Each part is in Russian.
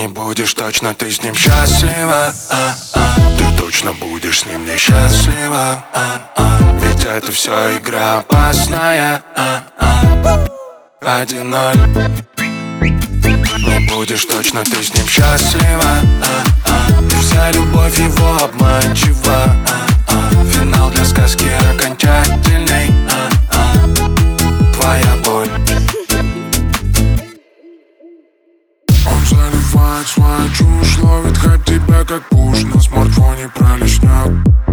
Не будешь точно ты с ним счастлива, ты точно будешь с ним несчастлива, ведь это все игра опасная. 1-0. Не будешь точно ты с ним счастлива, вся любовь его обманчива. Финал для сказки окончательный, твоя боль. Он заливает свою чушь, ловит хайп тебя как пуш. На смартфоне пролесняк.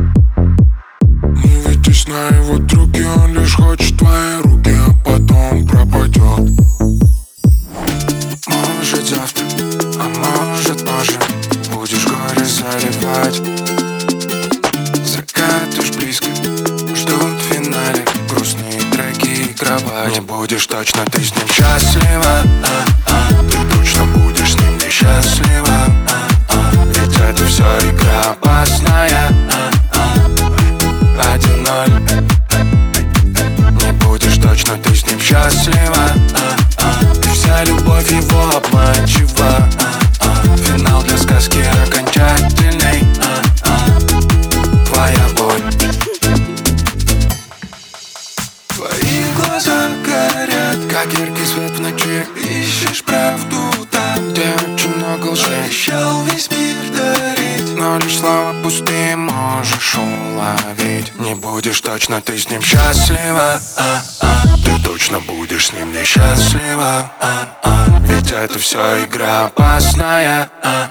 Не ведись на его трюки, он лишь хочет твои руки, а потом пропадет. Может завтра, а может позже будешь горе заливать. Закат уж близко, ждут в финале грустные треки и кровать. Не будешь точно ты с ним счастлива, ты точно будешь с ним несчастлива, ведь это все игра опасная. 1-0. Не будешь точно ты с ним счастлива, вся любовь его обманчива. Финал для сказки окончательный, твоя боль. Твои глаза горят, как яркий свет в ночи. Ищешь правду там, где очень много лжи. Обещал весь мир дарить, но лишь слова пустые можешь уловить. Не будешь точно ты с ним счастлива, ты точно будешь с ним несчастлива, ведь это все игра опасная.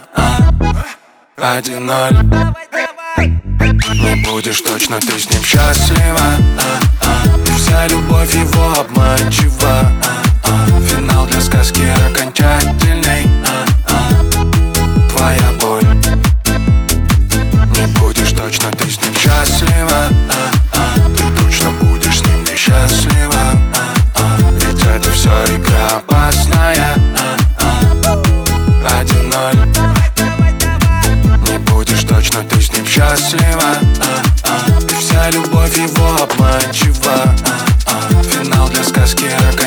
1-0. Не будешь точно ты с ним счастлива, вся любовь его обманчива. Финал для сказки окончательный, твоя боль. Не будешь точно ты с ним счастлива, ты точно будешь с ним несчастлива, ведь это все игра опасная. 1-0. Не будешь точно ты с ним счастлива, вся любовь его обманчива. Финал для сказки